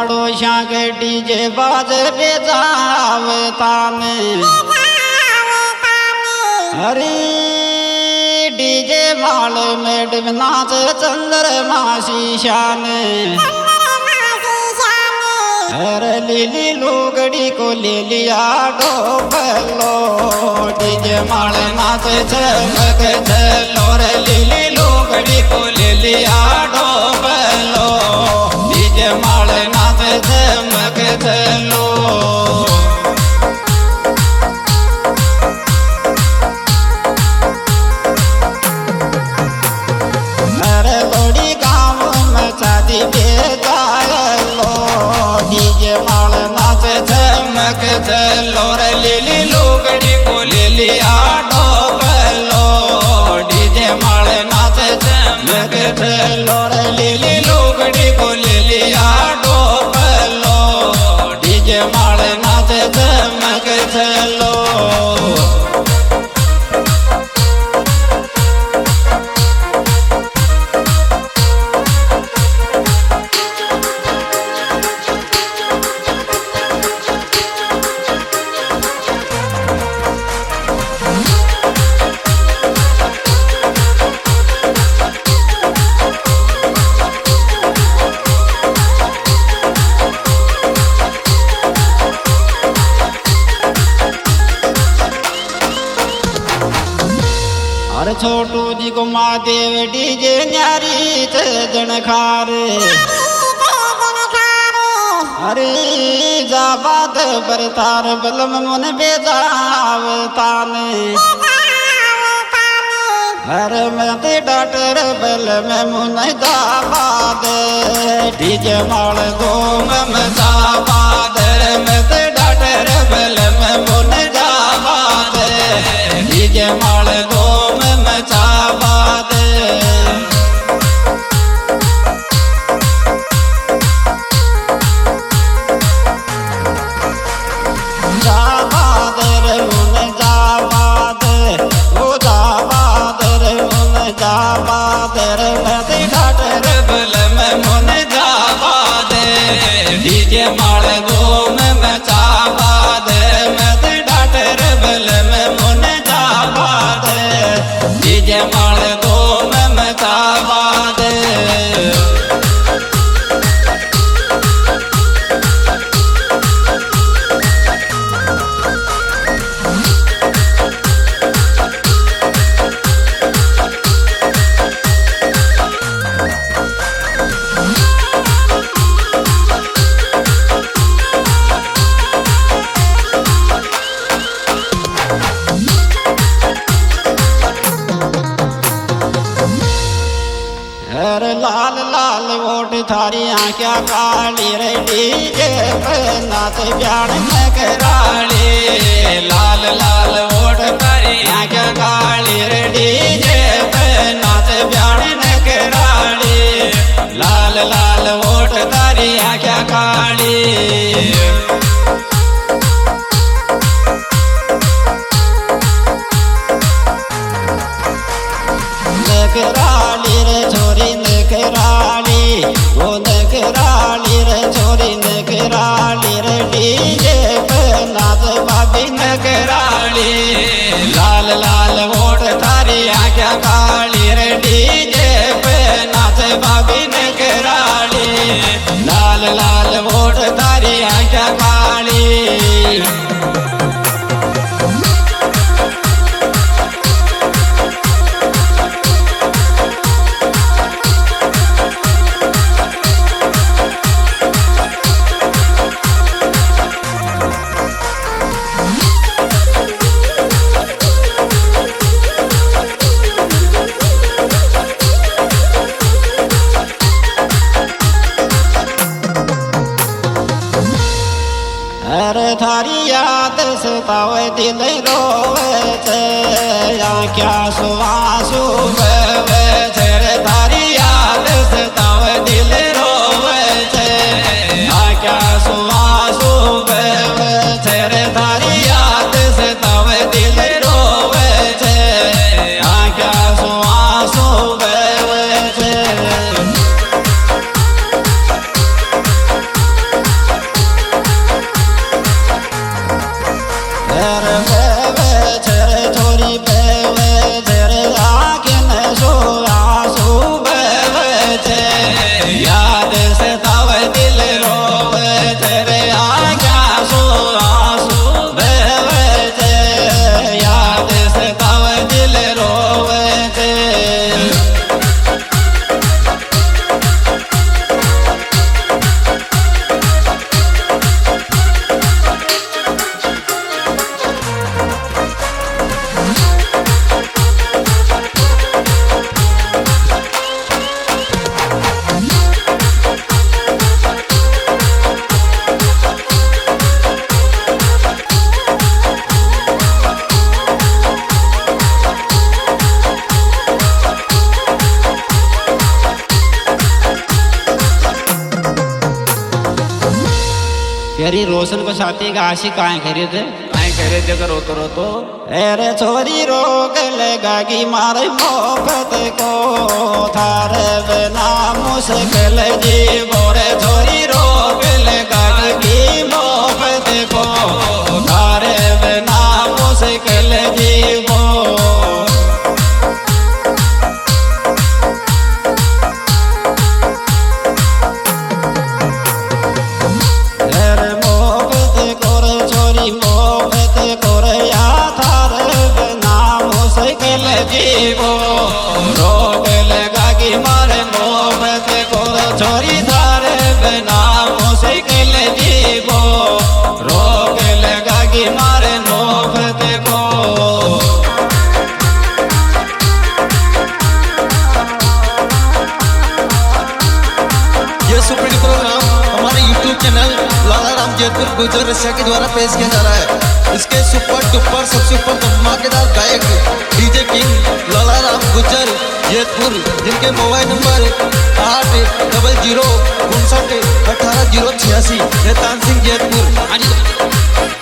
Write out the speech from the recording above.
पड़ोसिया के डीजे बाज बेजावता में हरी डीजे माल में डिब नाच चंद्रमा शीशा ने अरे लीली लोगड़ी को ले लिया डोबलो डीजे माल नाच चमक चलो रे लीली लोगड़ी को ले लिया डोबलो डीजे माल नाच चमक चलो अरे बड़ी गाँव में शादी बेजायलो डीजे माल नाच चमक चलो रे लीली लोगड़ी को ले लिया डोबलो डीजे माल नाच चमक चलो रे लीली लोगड़ी को ले लिया डोबलो डीजे माल नाच चमक चलो अरे छोटू जी को महादेव डीजे न्यारी जनखार अरे जाबाद बरतार बलम मुन बेजावतान अरे मैं ते डॉक्टर बल में मुन जाबाद डीजे माल दो में जाबाद मैं ते डॉक्टर बल में मुन जाबाद डीजे माल दो जाबाद जाबाद रे मुन जाबाद ओ जाबाद रे मुन जाबाद रे मैं डॉक्टर बल में मुन जाबाद डीजे माल दो में जाबाद मैं डॉक्टर बल में मुन जाबाद डीजे माल दो में जाबाद अरे लाल लाल वोट थारी आँखिया काली रे डीजे पे नाच ब्याण में कराली लाल लाल वोट थारी आँखिया काली रे डीजे पे नाच ब्याण में कराली लाल लाल वोट थारी आँखिया काली नकराली रे छोरी नकराली वो नकराली रे छोरी नकराली रे डीजे पे नाच भाभी नकराली लाल लाल वोट थारी आँखिया काली रे डीजे पे नाच भाभी नकराली लाल लाल वोट थारी आँखिया काली अरे थारी याद सतावे दिल रोवे छे या क्या सुआंसू बहे छे रे थारी याद सतावे दिल रोवे छे या क्या सुआंसू बहे छे रे थारी याद सतावे दिल रोवे छे या क्या सुआंसू बहे छे तेरी रोशन को साथी का आशिक काहे करे थे रोतो रोतो अरे छोरी रोक लगागी मारे मोहब्बत को थारे बिना मुश्किल जीवो रे छोरी रोक लगागी मोहब्बत को थारे बिना मुश्किल जीवो जीवो रोक लगागी मारे मोहब्बत को छोरी थारे बिना मुश्किल जीवो रोक लगागी मारे मोहब्बत को। ये सुपर प्रोग्राम हमारे YouTube चैनल लाला राम जयपुर गुजर रसिया के द्वारा पेश किया जा रहा है। इसके सुपर डुपर सबसे ऊपर धमाकेदार गायक डीजे किंग लाला राम गुजर जयपुर, जिनके मोबाइल नंबर 800 59 18 086 शैतान सिंह जयपुर।